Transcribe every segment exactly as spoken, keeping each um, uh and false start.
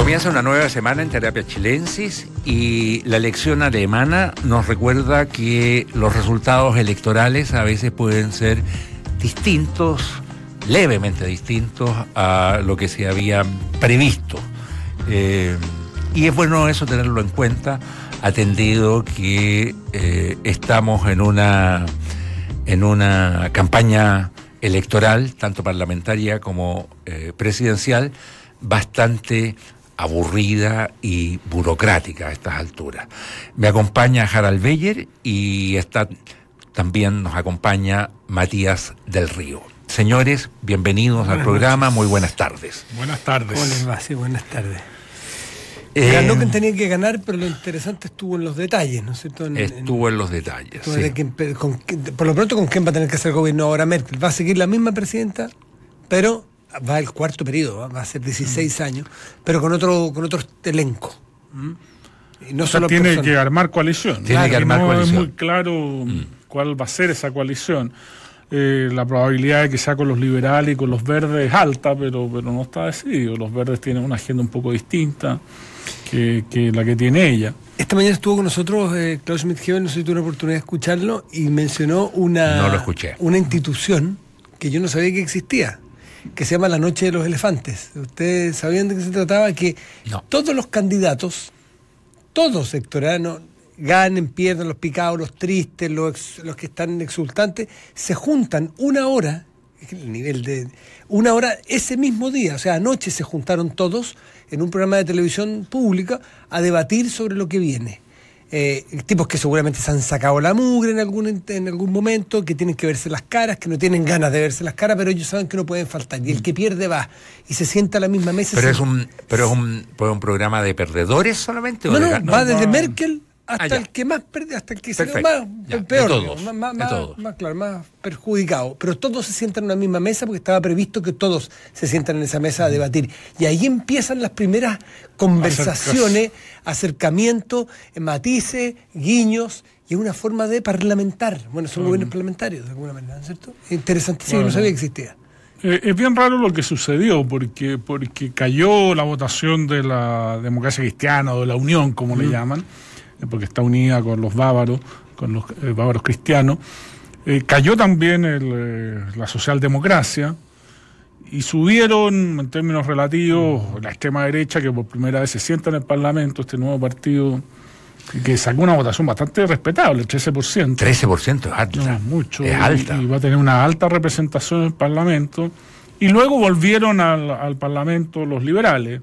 Comienza una nueva semana en Terapia Chilensis y la elección alemana nos recuerda que los resultados electorales a veces pueden ser distintos, levemente distintos a lo que se había previsto. Eh, y es bueno eso tenerlo en cuenta, atendido que eh, estamos en una, en una campaña electoral, tanto parlamentaria como eh, presidencial, bastante aburrida y burocrática a estas alturas. Me acompaña Harald Beyer y está, también nos acompaña Matías del Río. Señores, bienvenidos buenas al programa, noches. Muy buenas tardes. Buenas tardes. ¿Cómo les va? Sí, buenas tardes. Eh, Ganó quien tenía que ganar, pero lo interesante estuvo en los detalles, ¿no es cierto? En, estuvo en, en los detalles, sí. de que, con, por lo pronto, ¿con quién va a tener que hacer gobierno ahora Merkel? Va a seguir la misma presidenta, pero va el cuarto periodo, va a ser dieciséis mm. años, pero con otro con otro elenco. ¿Mm? Y no o solo sea, tiene personas. que armar coalición. Tiene claro, que armar no coalición. Es muy claro mm. cuál va a ser esa coalición. Eh, la probabilidad de que sea con los liberales y con los verdes es alta, pero, pero no está decidido. Los verdes tienen una agenda un poco distinta que, que la que tiene ella. Esta mañana estuvo con nosotros eh, Klaus Schmidt-Hebel, no sé si tuve la oportunidad de escucharlo, y mencionó una, no lo escuché. una institución que yo no sabía que existía, que se llama la Noche de los Elefantes. ¿Ustedes sabían de qué se trataba? Que no. Todos los candidatos, todos sectoranos, ganen, pierdan, los picados, los tristes, los, los que están exultantes, se juntan una hora, el nivel de una hora ese mismo día, o sea, anoche se juntaron todos en un programa de televisión pública a debatir sobre lo que viene. Eh, tipos que seguramente se han sacado la mugre en algún, en algún momento, que tienen que verse las caras, que no tienen ganas de verse las caras, pero ellos saben que no pueden faltar. Y el que pierde va y se sienta a la misma mesa. Pero se... es un pero es un, un programa de perdedores solamente. No, ¿o no, de... va no, desde no. Merkel hasta ah, el que más perdió, hasta el que se Perfecto. más Ya, peor, de todos, más, más, de más, todos. más claro, más perjudicado. Pero todos se sientan en una misma mesa porque estaba previsto que todos se sientan en esa mesa a debatir. Y ahí empiezan las primeras conversaciones, acercamientos, matices, guiños, y es una forma de parlamentar. Bueno, son mm. gobiernos parlamentarios de alguna manera, ¿no es cierto? Interesantísimo, bueno, no sabía que existía. Eh, es bien raro lo que sucedió, porque, porque cayó la votación de la democracia cristiana o de la Unión, como mm. le llaman, porque está unida con los bávaros, con los eh, bávaros cristianos. Eh, cayó también el, eh, la socialdemocracia y subieron, en términos relativos, la extrema derecha, que por primera vez se sienta en el Parlamento, este nuevo partido, que sacó una votación bastante respetable, trece por ciento. trece por ciento es alta. No, mucho. Es alta. Y, y va a tener una alta representación en el Parlamento. Y luego volvieron al, al Parlamento los liberales,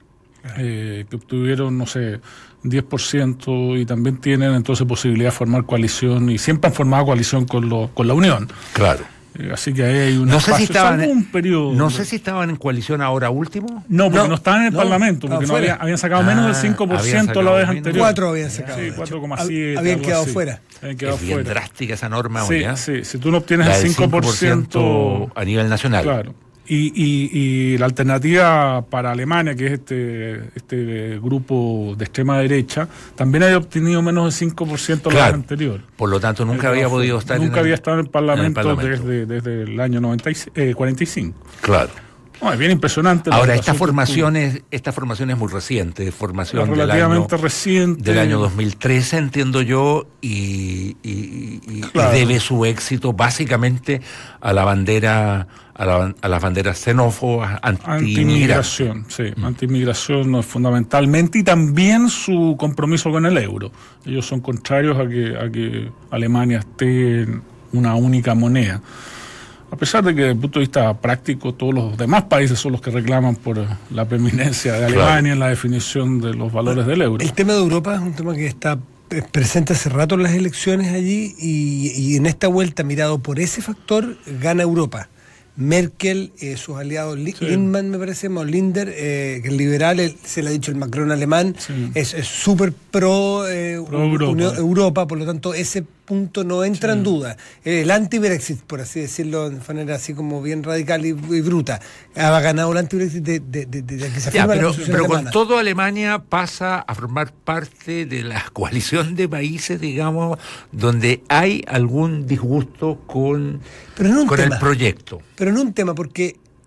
eh, que obtuvieron, no sé, diez por ciento y también tienen entonces posibilidad de formar coalición y siempre han formado coalición con, lo, con la Unión. Claro. Eh, así que ahí hay un no espacio, sé si estaban en, un periodo. No sé si estaban en coalición ahora último. No, porque no, no estaban en el no, Parlamento, porque no había, habían sacado ah, menos del cinco por ciento la vez anterior. Cuatro habían sacado. Sí, cuatro coma siete. Habían quedado así. fuera. Habían quedado es bien fuera. drástica esa norma. Sí, ¿ya? sí, si tú no obtienes el cinco por ciento a nivel nacional. Claro. Y, y, y la alternativa para Alemania, que es este, este grupo de extrema derecha, también había obtenido menos del cinco por ciento la claro. vez anterior. Por lo tanto, nunca había fue, podido estar nunca en el, había estado en el Parlamento, en el Parlamento. Desde, desde el año noventa y, eh, cuarenta y cinco. Claro. No, es bien impresionante. Ahora, esta formación, es, esta formación es muy reciente, formación es relativamente del año, reciente. Del año dos mil trece, entiendo yo, y, y, y, claro. y debe su éxito básicamente a la bandera, a, la, a las banderas xenófobas, anti-inmigración. Sí, mm. anti-inmigración fundamentalmente, y también su compromiso con el euro. Ellos son contrarios a que, a que Alemania esté en una única moneda. A pesar de que desde el punto de vista práctico todos los demás países son los que reclaman por la preeminencia de Alemania claro. en la definición de los valores del euro. El tema de Europa es un tema que está presente hace rato en las elecciones allí y, y en esta vuelta, mirado por ese factor, gana Europa. Merkel, eh, sus aliados, sí. Lindman me parece, o Linder, eh, que el liberal, el, se le ha dicho el Macron alemán, sí. es súper pro, eh, pro Europa. Unión, Europa, por lo tanto ese punto no entra sí. en duda. El anti-Brexit, por así decirlo, de manera así como bien radical y, y bruta, ha ganado el anti-Brexit de, de, de, de, de que se ya, afirma pero, la Constitución pero alemana. Con todo Alemania pasa a formar parte de la coalición de países, digamos, donde hay algún disgusto con, pero no un con tema, el proyecto. Pero no un tema, porque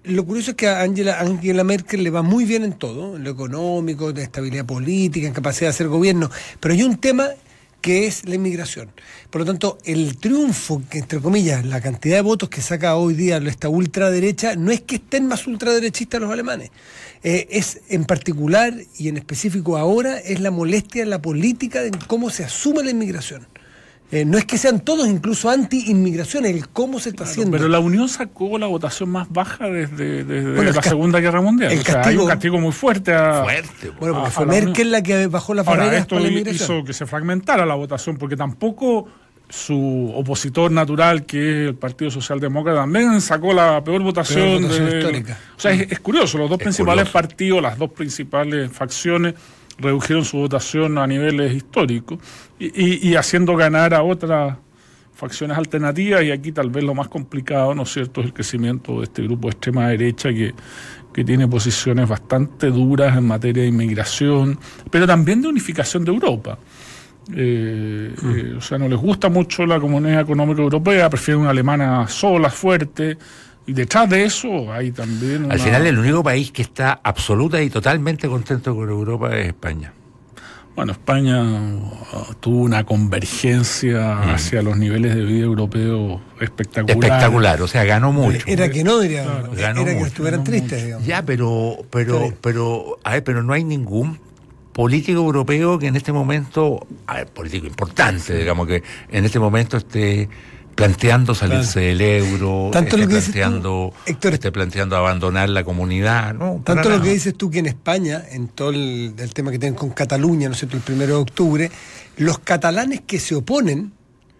lo curioso es que a Angela, Angela Merkel le va muy bien en todo, en lo económico, de estabilidad política, en capacidad de hacer gobierno, pero hay un tema que es la inmigración. Por lo tanto, el triunfo, que entre comillas, la cantidad de votos que saca hoy día esta ultraderecha, no es que estén más ultraderechistas los alemanes. Eh, es en particular y en específico ahora, es la molestia en la política de cómo se asume la inmigración. Eh, no es que sean todos incluso anti-inmigración, el cómo se está claro, haciendo. Pero la Unión sacó la votación más baja desde, desde bueno, la Segunda Guerra Mundial. El o sea, castigo, hay un castigo muy fuerte a... Fuerte. Bueno, porque a, fue a la Merkel Unión. la que bajó las Ahora, barreras esto para la inmigración. hizo que se fragmentara la votación, porque tampoco su opositor natural, que es el Partido Socialdemócrata, también sacó la peor votación, Peor votación de, histórica. O sea, es, es curioso, los dos Es principales curioso. partidos, las dos principales facciones, redujeron su votación a niveles históricos y, y, y haciendo ganar a otras facciones alternativas, y aquí tal vez lo más complicado, ¿no es cierto?, es el crecimiento de este grupo de extrema derecha que, que tiene posiciones bastante duras en materia de inmigración, pero también de unificación de Europa. Eh, mm. eh, o sea, no les gusta mucho la Comunidad Económica Europea, prefieren una alemana sola, fuerte, y detrás de eso hay también una... Al final, el único país que está absoluta y totalmente contento con Europa es España. Bueno, España uh, tuvo una convergencia mm. hacia los niveles de vida europeos espectacular. Espectacular, o sea, ganó mucho. Era que no, diría, claro, era ganó que mucho, estuvieran tristes, digamos. Ya, pero, pero, Sí. pero, a ver, pero no hay ningún político europeo que en este momento, a ver, político importante, digamos, que en este momento esté planteando salirse Claro. del euro, Tanto esté lo que dices tú, planteando, Héctor, esté planteando abandonar la comunidad, ¿no? Para Tanto lo nada. que dices tú que en España, en todo el, el tema que tienen con Cataluña, ¿no es cierto?, el primero de octubre, los catalanes que se oponen,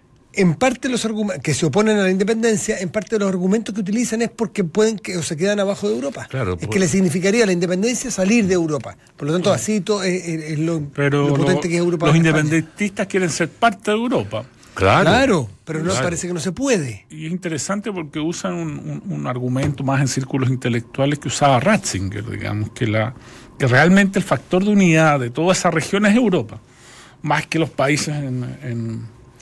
en parte los argumentos que se oponen a la independencia, en parte los argumentos que utilizan es porque pueden que o se quedan abajo de Europa. Claro, es pues, que le significaría a la independencia salir de Europa. Por lo tanto, así todo es, es- es lo, Pero lo potente lo- que es Europa. los en España. independentistas quieren ser parte de Europa. Claro. Claro, pero no Claro. parece que no se puede. Y es interesante porque usan un, un- un argumento más en círculos intelectuales que usaba Ratzinger, digamos, que, la, que realmente el factor de unidad de toda esa región es Europa, más que los países en, en,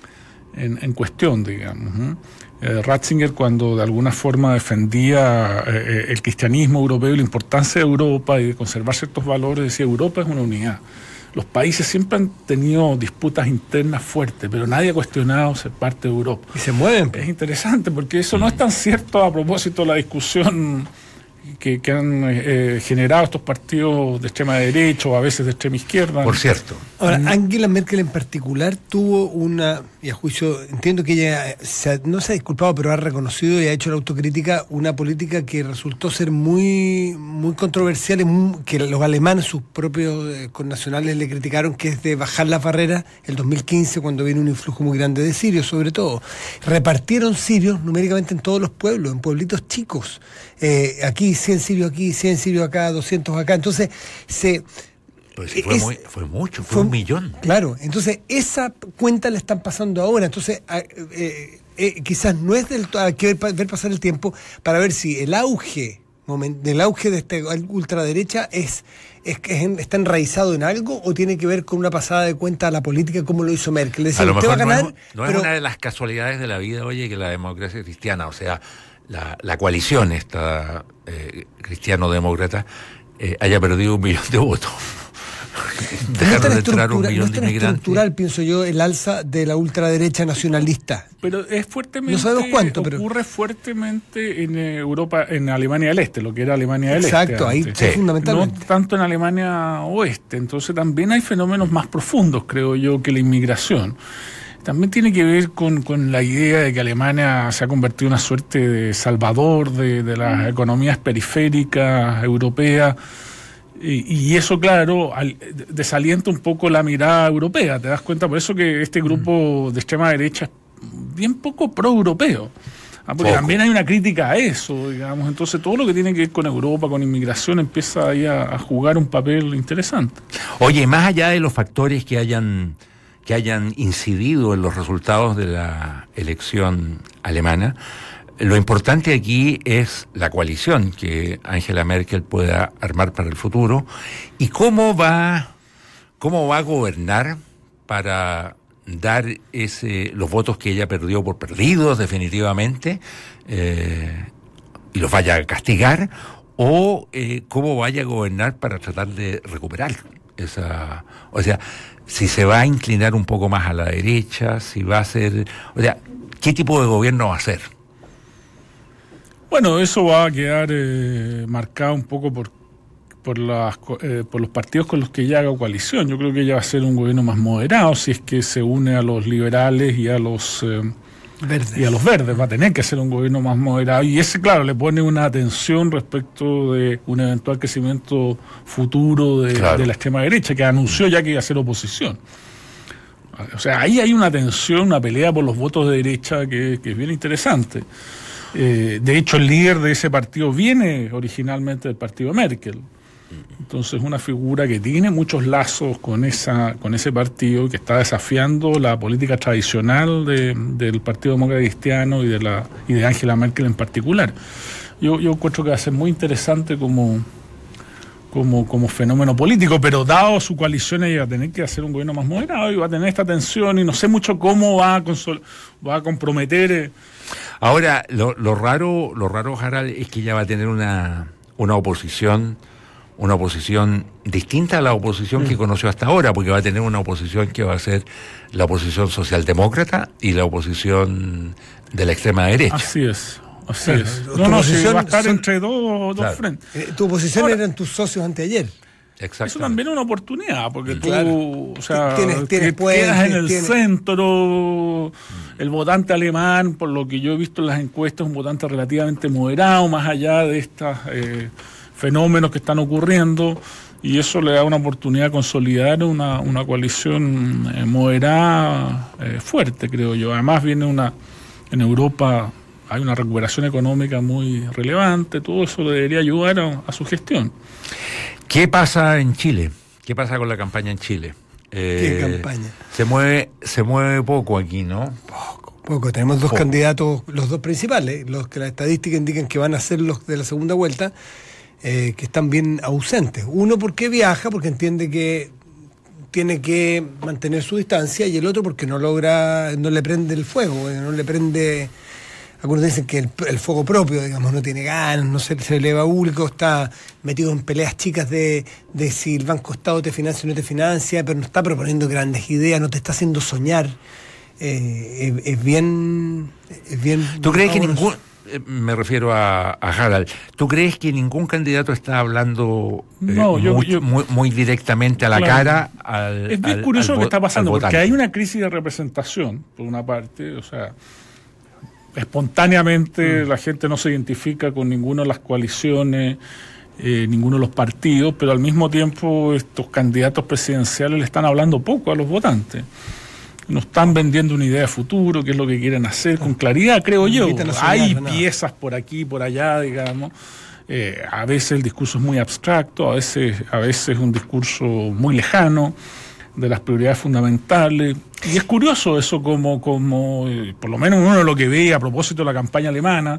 en, en cuestión, digamos. ¿no? Eh, Ratzinger, cuando de alguna forma defendía eh, el cristianismo europeo y la importancia de Europa y de conservar ciertos valores, decía: Europa es una unidad. Los países siempre han tenido disputas internas fuertes, pero nadie ha cuestionado ser parte de Europa. Y se mueven. Es interesante porque eso no es tan cierto a propósito de la discusión que, que han eh, generado estos partidos de extrema derecha o a veces de extrema izquierda. Por cierto. Ahora, Angela Merkel en particular tuvo una, y a juicio, entiendo que ella se ha- no se ha disculpado, pero ha reconocido y ha hecho la autocrítica, una política que resultó ser muy muy controversial, y muy- que los alemanes, sus propios eh, connacionales, le criticaron, que es de bajar las barreras el dos mil quince, cuando vino un influjo muy grande de sirios, sobre todo. Repartieron sirios numéricamente en todos los pueblos, en pueblitos chicos. Eh, aquí cien sirios aquí, cien sirios acá, doscientos acá. Entonces, se... Pues sí, fue, es- muy, fue mucho, fue, fue- un millón. Claro, entonces esa cuenta la están pasando ahora, entonces a- eh, eh, quizás no es del todo, hay que ver, pa- ver pasar el tiempo para ver si el auge momen- del auge de esta ultraderecha es, es que es en- está enraizado en algo o tiene que ver con una pasada de cuenta a la política como lo hizo Merkel. Es A decir, lo usted va a mejor ganar, no, es, no es pero una de las casualidades de la vida, oye, que la democracia cristiana, o sea, la, la coalición esta eh, cristiano-demócrata eh, haya perdido un millón de votos. no es Dejaron tan, de entrar un estructura- no millón es de tan inmigrantes. estructural, pienso yo, el alza de la ultraderecha nacionalista. Pero es fuertemente, No sabemos cuánto, pero- ocurre fuertemente en eh, Europa, en Alemania del Este, lo que era Alemania del Este. Exacto, ahí antes. sí, Sí. fundamentalmente. No tanto en Alemania Oeste. Entonces también hay fenómenos más profundos, creo yo, que la inmigración. También tiene que ver con, con la idea de que Alemania se ha convertido en una suerte de salvador de, de las economías periféricas europeas. Y, y eso, claro, al- desalienta un poco la mirada europea. ¿Te das cuenta? Por eso que este grupo de extrema derecha es bien poco pro-europeo. Ah, porque Poco. también hay una crítica a eso, digamos. Entonces todo lo que tiene que ver con Europa, con inmigración, empieza ahí a, a jugar un papel interesante. Oye, más allá de los factores que hayan que hayan incidido en los resultados de la elección alemana, lo importante aquí es la coalición que Angela Merkel pueda armar para el futuro y cómo va cómo va a gobernar para dar ese los votos que ella perdió por perdidos definitivamente, eh, y los vaya a castigar, o eh, cómo vaya a gobernar para tratar de recuperar esa... O sea, si se va a inclinar un poco más a la derecha, si va a ser... O sea, ¿qué tipo de gobierno va a ser? Bueno, eso va a quedar eh, marcado un poco por por, las, eh, por los partidos con los que ella haga coalición. Yo creo que ella va a ser un gobierno más moderado si es que se une a los liberales y a los eh, verdes. y a los verdes. Va a tener que ser un gobierno más moderado. Y ese, claro, le pone una atención respecto de un eventual crecimiento futuro de, claro. de la extrema derecha, que anunció ya que iba a ser oposición. O sea, ahí hay una tensión, una pelea por los votos de derecha que, que es bien interesante. Eh, de hecho, el líder de ese partido viene originalmente del partido Merkel. Entonces, una figura que tiene muchos lazos con esa con ese partido, que está desafiando la política tradicional de, del Partido Demócrata Cristiano y de la y de Angela Merkel en particular. Yo, yo encuentro que va a ser muy interesante como, como, como fenómeno político, pero dado su coalición, ella va a tener que hacer un gobierno más moderado y va a tener esta tensión, y no sé mucho cómo va a, consol, va a comprometer. Eh. Ahora, lo, lo raro, lo raro, Harald, es que ella va a tener una, una oposición. Una oposición distinta a la oposición mm. que conoció hasta ahora, porque va a tener una oposición que va a ser la oposición socialdemócrata y la oposición de la extrema derecha. Así es, así claro. es. No, no, si va a estar son... entre dos, dos claro. frentes. Eh, tu oposición ahora, eran tus socios anteayer. Eso también es una oportunidad, porque tú, claro. o sea, tienes, tienes que puentes, quedas en el tienes... centro, el votante alemán, por lo que yo he visto en las encuestas, un votante relativamente moderado, más allá de estas... Eh, fenómenos que están ocurriendo, y eso le da una oportunidad de consolidar una, una coalición eh, moderada eh, fuerte, creo yo. Además viene una, en Europa hay una recuperación económica muy relevante, todo eso le debería ayudar a, a su gestión. ¿Qué pasa en Chile? ¿Qué pasa con la campaña en Chile? Eh, ¿Qué campaña? Se mueve, se mueve poco aquí, ¿no? Poco. Poco. Tenemos dos poco. candidatos, los dos principales, los que la estadística indican que van a ser los de la segunda vuelta, Eh, que están bien ausentes. Uno porque viaja, porque entiende que tiene que mantener su distancia, y el otro porque no logra, no le prende el fuego, no le prende, algunos dicen que el, el fuego propio, digamos, no tiene ganas, no se, se eleva público, está metido en peleas chicas de, de si el Banco Estado te financia o no te financia, pero no está proponiendo grandes ideas, no te está haciendo soñar. Eh, es, es bien... Es bien ¿Tú crees que ningún... Me refiero a, a Harald. ¿Tú crees que ningún candidato está hablando eh, no, yo, muy, yo, muy, muy directamente a la claro. cara al Es bien al, curioso al, lo que está pasando, porque hay una crisis de representación, por una parte, o sea, espontáneamente mm. la gente no se identifica con ninguna de las coaliciones, eh, ninguno de los partidos, pero al mismo tiempo estos candidatos presidenciales le están hablando poco a los votantes. Nos están vendiendo una idea de futuro, qué es lo que quieren hacer, con claridad, creo yo. Hay piezas por aquí, por allá, digamos. Eh, a veces el discurso es muy abstracto, a veces, a veces es un discurso muy lejano de las prioridades fundamentales. Y es curioso eso, como, como eh, por lo menos uno lo que ve a propósito de la campaña alemana,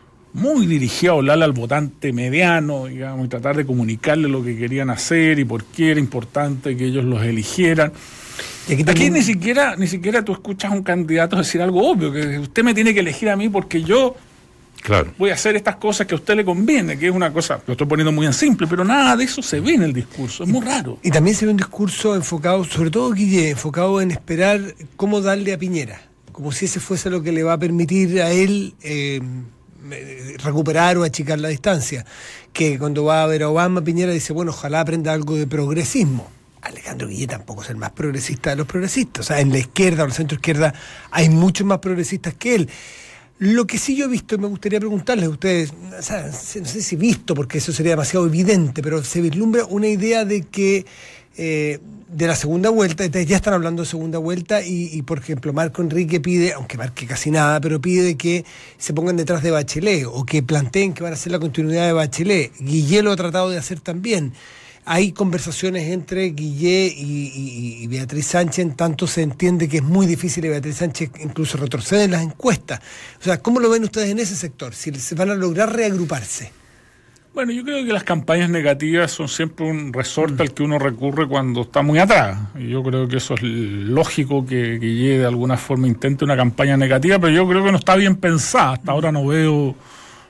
muy dirigido a hablarle al votante mediano, digamos, y tratar de comunicarle lo que querían hacer y por qué era importante que ellos los eligieran. Y aquí, también... aquí ni siquiera ni siquiera tú escuchas a un candidato decir algo obvio, que usted me tiene que elegir a mí porque yo claro. voy a hacer estas cosas que a usted le conviene, que es una cosa, lo estoy poniendo muy en simple, pero nada de eso se ve en el discurso, es muy raro. Y también se ve un discurso enfocado, sobre todo Guille, enfocado en esperar cómo darle a Piñera, como si ese fuese lo que le va a permitir a él eh, recuperar o achicar la distancia. Que cuando va a ver a Obama, Piñera dice, bueno, ojalá aprenda algo de progresismo. Alejandro Guille tampoco es el más progresista de los progresistas. O sea, en la izquierda o en la centro izquierda hay muchos más progresistas que él. Lo que sí yo he visto, y me gustaría preguntarles a ustedes, o sea, no sé si visto, porque eso sería demasiado evidente, pero se vislumbra una idea de que eh, de la segunda vuelta, ya están hablando de segunda vuelta, y, y por ejemplo Marco Enrique pide, aunque marque casi nada, pero pide que se pongan detrás de Bachelet, o que planteen que van a hacer la continuidad de Bachelet. Guille lo ha tratado de hacer también. Hay conversaciones entre Guillé y, y, y Beatriz Sánchez, en tanto se entiende que es muy difícil y Beatriz Sánchez incluso retrocede en las encuestas. O sea, ¿cómo lo ven ustedes en ese sector? Si se van a lograr reagruparse. Bueno, yo creo que las campañas negativas son siempre un resorte mm. al que uno recurre cuando está muy atrás. Y yo creo que eso es lógico, que Guillé de alguna forma intente una campaña negativa, pero yo creo que no está bien pensada. Hasta mm. ahora no veo...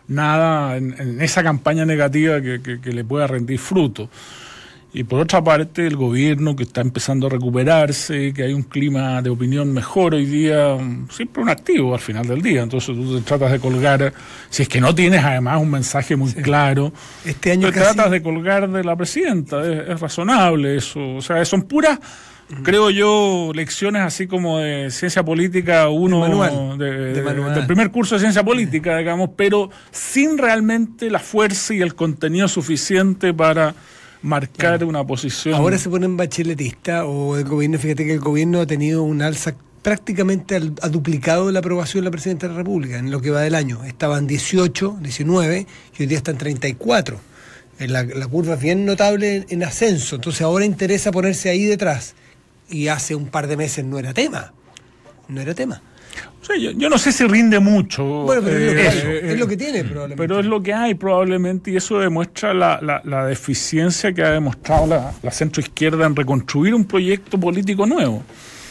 nada en, en esa campaña negativa que, que, que le pueda rendir fruto. Y por otra parte, el gobierno que está empezando a recuperarse, que hay un clima de opinión mejor hoy día, siempre un activo al final del día. Entonces tú te tratas de colgar, si es que no tienes además un mensaje muy sí. claro, este año te casi... tratas de colgar de la presidenta. Es, es razonable eso. O sea, son puras, uh-huh. creo yo, lecciones así como de ciencia política, uno de manual, de, de de, manual. del primer curso de ciencia política, uh-huh. digamos, pero sin realmente la fuerza y el contenido suficiente para marcar claro. una posición. Ahora se ponen bacheletista o el gobierno, fíjate que el gobierno ha tenido un alza prácticamente al, ha duplicado la aprobación de la Presidenta de la República en lo que va del año. Estaban dieciocho, diecinueve y hoy día están treinta y cuatro. La, la curva es bien notable en, en ascenso, entonces ahora interesa ponerse ahí detrás. Y hace un par de meses no era tema. No era tema. O sea, yo, yo no sé si rinde mucho. Bueno, pero eh, es, lo que eh, hay, es lo que tiene probablemente. Pero es lo que hay probablemente y eso demuestra la, la, la deficiencia que ha demostrado la, la centroizquierda en reconstruir un proyecto político nuevo.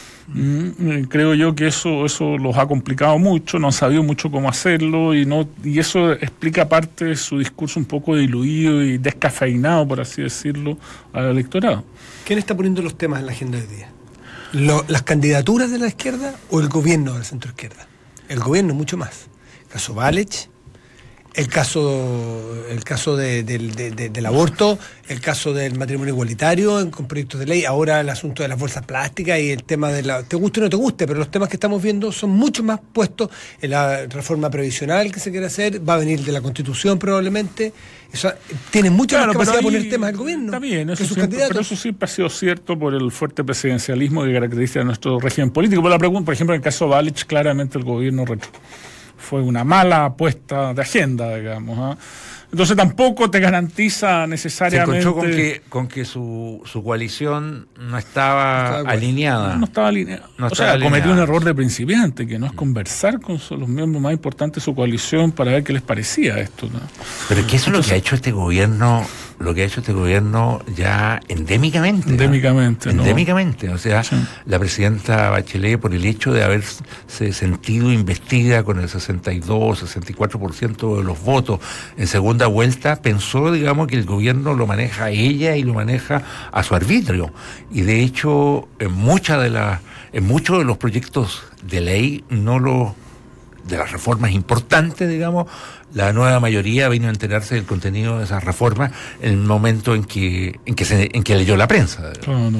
Mm, creo yo que eso eso los ha complicado mucho, no han sabido mucho cómo hacerlo y no y eso explica parte de su discurso un poco diluido y descafeinado, por así decirlo, al electorado. ¿Quién está poniendo los temas en la agenda de hoy día? Lo, ¿Las candidaturas de la izquierda o el gobierno de la centroizquierda? El gobierno mucho más. El caso Valech, el caso el caso de, de, de, de, del aborto, el caso del matrimonio igualitario con proyectos de ley, ahora el asunto de las bolsas plásticas y el tema de la... te guste o no te guste, pero los temas que estamos viendo son mucho más puestos en la reforma previsional que se quiere hacer, va a venir de la Constitución probablemente. Eso, tiene mucha claro, más capacidad de poner temas al gobierno. Está bien, eso sus siempre, pero eso siempre ha sido cierto por el fuerte presidencialismo que caracteriza a nuestro régimen político. Por la pregunta, por ejemplo, en el caso Valech, claramente el gobierno retro. Fue una mala apuesta de agenda, digamos. ¿eh? Entonces tampoco te garantiza necesariamente... Se encontró con que, con que su, su coalición no estaba, no estaba alineada. No, no estaba alineada. No o estaba sea, alineada. cometió un error de principiante, que no es conversar con los miembros más importantes de su coalición para ver qué les parecía esto, ¿no? Pero es que eso es lo que ha hecho este gobierno, lo que ha hecho este gobierno ya endémicamente. Endémicamente, ¿no? ¿no? Endémicamente. O sea, sí. La presidenta Bachelet, por el hecho de haberse sentido investida con el sesenta y dos, sesenta y cuatro por ciento de los votos en segunda vuelta, pensó, digamos, que el gobierno lo maneja ella y lo maneja a su arbitrio. Y de hecho, en muchas de las, en muchos de los proyectos de ley, no lo, de las reformas importantes, digamos, la nueva mayoría vino a enterarse del contenido de esas reformas en el momento en que, en que se, en que leyó la prensa. Claro.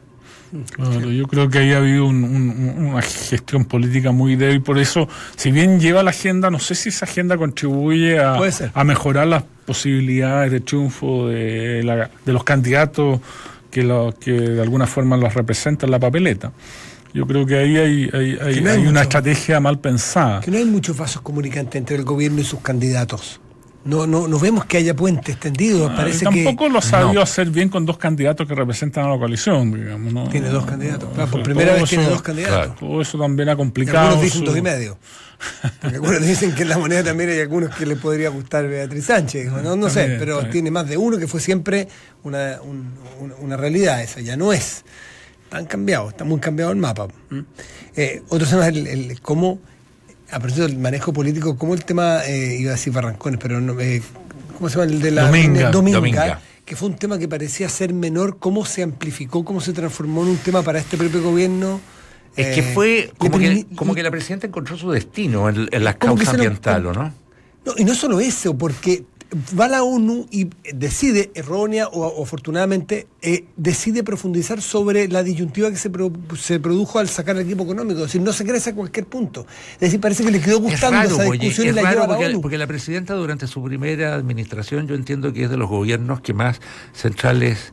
Claro, yo creo que ahí ha habido un, un, una gestión política muy débil, por eso, si bien lleva la agenda, no sé si esa agenda contribuye a, a mejorar las posibilidades de triunfo de, la, de los candidatos que, lo, que de alguna forma los representan en la papeleta. Yo creo que ahí hay, hay, hay, no hay, hay mucho, una estrategia mal pensada. Que no hay muchos vasos comunicantes entre el gobierno y sus candidatos. No, no, no vemos que haya puentes tendidos. Ah, parece tampoco que, lo ha sabido no. hacer bien con dos candidatos que representan a la coalición, digamos, ¿no? Tiene dos candidatos. Claro, por primera vez eso, tiene dos candidatos. Claro, todo eso también ha complicado. Y algunos dicen su... dos y medio. Porque algunos dicen que en la moneda también hay algunos que le podría gustar Beatriz Sánchez. No, no también, sé, pero también. Tiene más de uno que fue siempre una, un, una, una realidad. Esa ya no es. Han cambiado, está muy cambiado el mapa. ¿Mm? Eh, otro tema es el, el cómo, a propósito del manejo político, cómo el tema, eh, iba a decir Barrancones, pero no, eh, ¿cómo se llama? El de la Dominga. Dominga, Dominga, que fue un tema que parecía ser menor, cómo se amplificó, cómo se transformó en un tema para este propio gobierno. Es eh, que fue como, permi- que, como que la presidenta encontró su destino en, en las causas ambientales, ¿no? No, y no solo eso, porque va la ONU y decide, errónea o, o afortunadamente, eh, decide profundizar sobre la disyuntiva que se, pro, se produjo al sacar el equipo económico. Es decir, no se crece a cualquier punto. Es decir, parece que le quedó gustando raro, esa discusión oye, y la raro lleva a la porque, ONU. porque la presidenta durante su primera administración, yo entiendo que es de los gobiernos que más centrales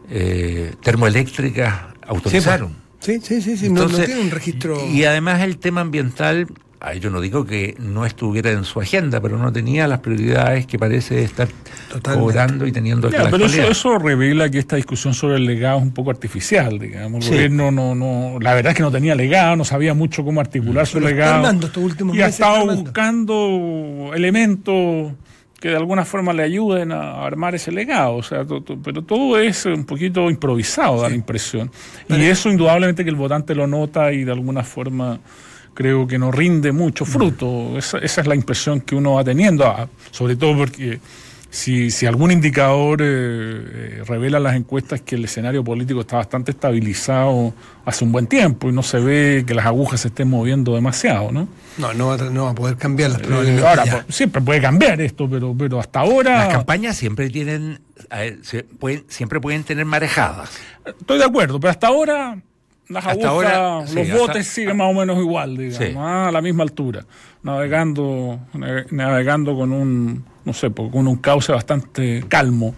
eh, termoeléctricas autorizaron. Sí, sí, sí, sí. Entonces, no, no tiene un registro... Y además el tema ambiental... Ay, yo no digo que no estuviera en su agenda, pero no tenía las prioridades que parece estar Totalmente. cobrando y teniendo ya, pero eso, eso revela que esta discusión sobre el legado es un poco artificial, digamos. El sí. gobierno no, no, la verdad es que no tenía legado, no sabía mucho cómo articular pero su legado. Armando, estos últimos y ha estado buscando elementos que de alguna forma le ayuden a armar ese legado, o sea, to, to, pero todo es un poquito improvisado, sí. da la impresión. Pero y eso indudablemente que el votante lo nota y de alguna forma creo que no rinde mucho fruto. Esa, esa es la impresión que uno va teniendo, sobre todo porque si, si algún indicador eh, revela las encuestas que el escenario político está bastante estabilizado hace un buen tiempo y no se ve que las agujas se estén moviendo demasiado, ¿no? No, no va, no va a poder cambiarlas. Eh, ahora, pues, siempre puede cambiar esto, pero, pero hasta ahora... Las campañas siempre tienen, ver, se pueden, siempre pueden tener marejadas. Estoy de acuerdo, pero hasta ahora las hasta agujas, ahora, los sí, botes hasta, siguen más o menos igual, digamos, sí. a la misma altura, navegando, navegando con un, no sé, con un cauce bastante calmo,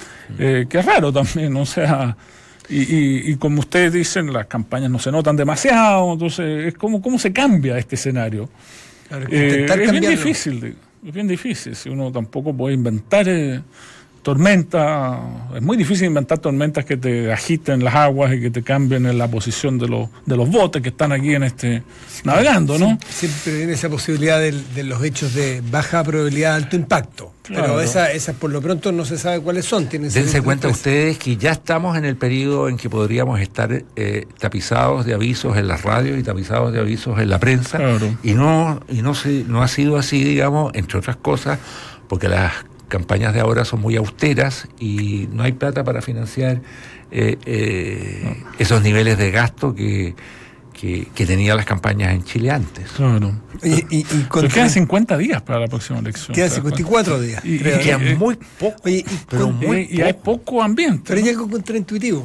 eh, que es raro también, o sea... Y, y, y como ustedes dicen, las campañas no se notan demasiado, entonces es como cómo se cambia este escenario. Claro, eh, es bien difícil, es bien difícil, si uno tampoco puede inventar eh, tormentas, es muy difícil inventar tormentas que te agiten las aguas y que te cambien en la posición de los de los botes que están aquí en este sí, navegando, ¿no? Siempre viene esa posibilidad de, de los hechos de baja probabilidad, alto impacto. Claro. Pero esas esa, por lo pronto no se sabe cuáles son. Dense cuenta ustedes que ya estamos en el periodo en que podríamos estar eh, tapizados de avisos en las radios y tapizados de avisos en la prensa. Claro. Y no y no se, no ha sido así, digamos, entre otras cosas, porque las campañas de ahora son muy austeras y no hay plata para financiar eh, eh, no. esos niveles de gasto que... Que, que tenían las campañas en Chile antes. Claro. Y, y, y contra... quedan cincuenta días para la próxima elección. Quedan cincuenta y cuatro días. Y, creo, y quedan eh, muy poco. Oye, y, pero con, muy y, y hay poco ambiente. Pero ¿no? Hay algo contraintuitivo.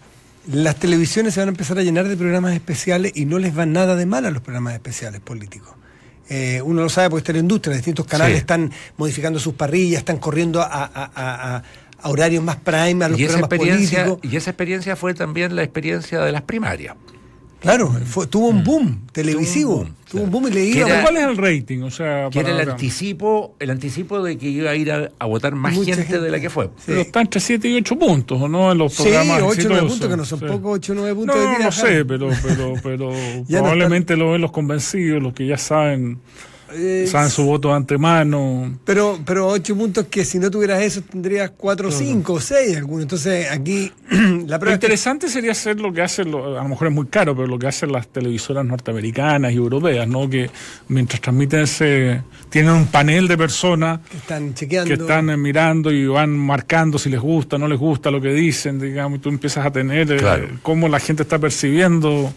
Las televisiones se van a empezar a llenar de programas especiales y no les va nada de mal a los programas especiales políticos. Eh, uno lo sabe porque está en la industria, distintos canales sí. están modificando sus parrillas, están corriendo a... a, a, a a horarios más prime, a los y programas políticos. Y esa experiencia fue también la experiencia de las primarias. Claro, fue, tuvo un boom televisivo, tuvo un boom, tuvo un boom y le iba. Era, ¿cuál es el rating? O sea, que era el anticipo, el anticipo de que iba a ir a, a votar más gente, gente de la que fue. Sí. Pero está entre siete y ocho puntos, ¿o no? En los programas. Sí, ocho o nueve puntos, que no son sí. pocos, ocho o nueve puntos. No, de no, no sé, pero, pero, pero probablemente no lo ven los convencidos, los que ya saben. Eh, saben su voto de antemano. Pero pero ocho puntos que si no tuvieras eso tendrías cuatro, no, cinco, no. seis algunos. Entonces aquí la prueba. Lo interesante que... sería hacer lo que hacen, lo, a lo mejor es muy caro, pero lo que hacen las televisoras norteamericanas y europeas, ¿no? Que mientras transmiten ese, tienen un panel de personas que están chequeando, que están eh, mirando y van marcando si les gusta, no les gusta lo que dicen, digamos, y tú empiezas a tener eh, claro. cómo la gente está percibiendo.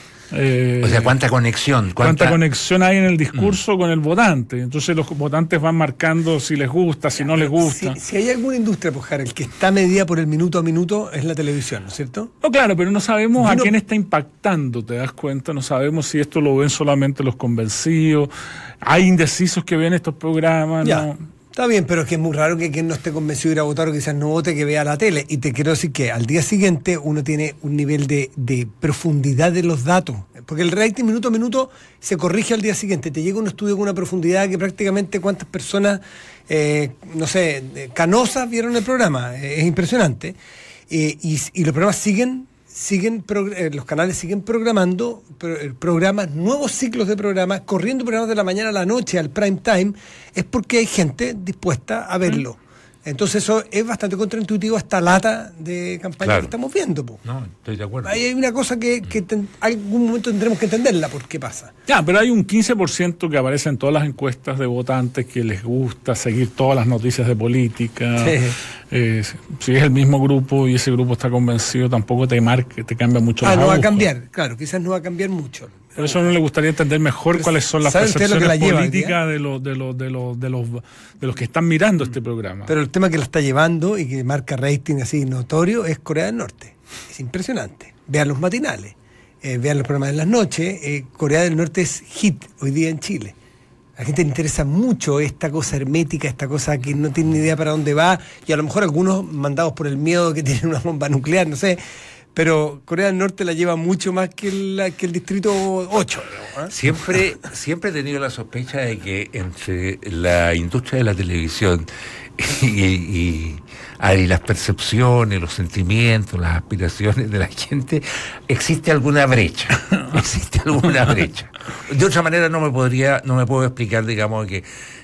Eh, o sea, cuánta conexión. Cuánta, cuánta conexión hay en el discurso mm. con el votante. Entonces los votantes van marcando si les gusta, si no les gusta. Si, si hay alguna industria, pues, el que está medida por el minuto a minuto es la televisión, ¿no es cierto? No, claro, pero no sabemos Yo a no... quién está impactando, ¿te das cuenta? No sabemos si esto lo ven solamente los convencidos. Hay indecisos que ven estos programas, ya. ¿no? Está bien, pero es que es muy raro que quien no esté convencido de ir a votar o quizás no vote, que vea la tele. Y te quiero decir que al día siguiente uno tiene un nivel de, de profundidad de los datos. Porque el rating minuto a minuto se corrige al día siguiente. Te llega un estudio con una profundidad que prácticamente cuántas personas, eh, no sé, canosas vieron el programa. Eh, es impresionante. Eh, y, y los programas siguen... siguen eh, los canales siguen programando pro, programas, nuevos ciclos de programas, corriendo programas de la mañana a la noche al prime time, es porque hay gente dispuesta a verlo. Entonces eso es bastante contraintuitivo, esta lata de campaña claro. que estamos viendo. Po. No, estoy de acuerdo. Ahí hay una cosa que, que ten, algún momento tendremos que entenderla, por qué pasa. Ya, pero hay un quince por ciento que aparece en todas las encuestas de votantes que les gusta seguir todas las noticias de política. Sí. Eh, si es el mismo grupo y ese grupo está convencido, tampoco te marca, te cambia mucho. Ah, no va a cambiar, claro, quizás no va a cambiar mucho. Por eso a uno le gustaría entender mejor pero cuáles son las percepciones la políticas de los, de los de los de los de los que están mirando este programa. Pero el tema que la está llevando y que marca rating así notorio es Corea del Norte. Es impresionante. Vean los matinales, eh, vean los programas de las noches. Eh, Corea del Norte es hit hoy día en Chile. A la gente le interesa mucho esta cosa hermética, esta cosa que no tiene ni idea para dónde va, y a lo mejor algunos mandados por el miedo que tienen una bomba nuclear, no sé. Pero Corea del Norte la lleva mucho más que el, que el distrito ocho. ¿no? ¿Eh? Siempre, siempre he tenido la sospecha de que entre la industria de la televisión y, y, y las percepciones, los sentimientos, las aspiraciones de la gente, existe alguna brecha. Existe alguna brecha. De otra manera no me podría, no me puedo explicar, digamos, que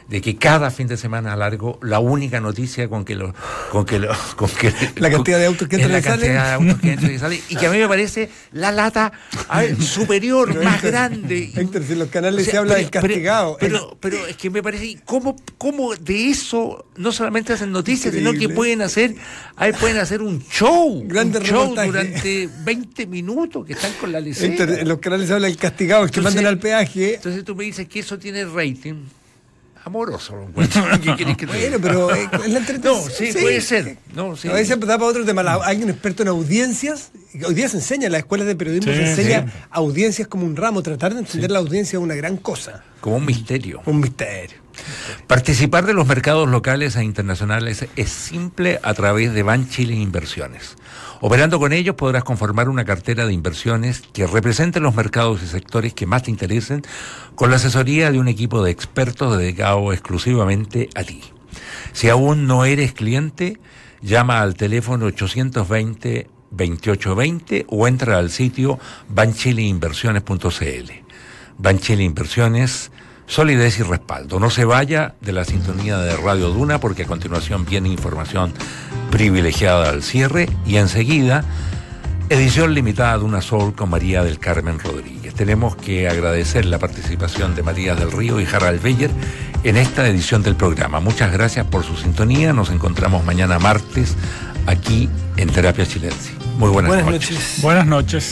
de que cada fin de semana largo la única noticia con que lo con que lo, con que la cantidad de autos que entran y salen, la cantidad de autos que entran y salen, y que a mí me parece la lata a ver, superior, pero más Héctor, grande. Héctor, si en los canales o sea, se habla pero, del castigado. Pero, pero, pero es que me parece cómo, cómo de eso no solamente hacen noticias, increíble, sino que pueden hacer, ahí pueden hacer un show, Grande un show durante veinte minutos que están con la lecera. Héctor, en los canales se habla del castigado, es que mandan al peaje. Entonces tú me dices que eso tiene rating. Amoroso, ¿qué quieres que te Bueno, pero eh, es la entretención. No, sí, sí, puede ser. No, sí. A veces da para otro tema. Hay un experto en audiencias. Hoy día se enseña en las escuelas de periodismo, sí, se enseña sí. audiencias como un ramo. Tratar de entender sí. la audiencia es una gran cosa. Como un misterio. Un misterio. Participar de los mercados locales e internacionales es simple a través de Banchile Inversiones. Operando con ellos podrás conformar una cartera de inversiones que represente los mercados y sectores que más te interesen con la asesoría de un equipo de expertos dedicado exclusivamente a ti. Si aún no eres cliente, llama al teléfono ochocientos veinte, veintiocho veinte o entra al sitio banchile inversiones punto c l. Banchile Inversiones, solidez y respaldo. No se vaya de la sintonía de Radio Duna porque a continuación viene información privilegiada al cierre y enseguida edición limitada de Duna Soul con María del Carmen Rodríguez. Tenemos que agradecer la participación de María del Río y Harald Beyer en esta edición del programa. Muchas gracias por su sintonía. Nos encontramos mañana martes aquí en Terapia Chilensis. Muy buenas, buenas noches. noches. Buenas noches.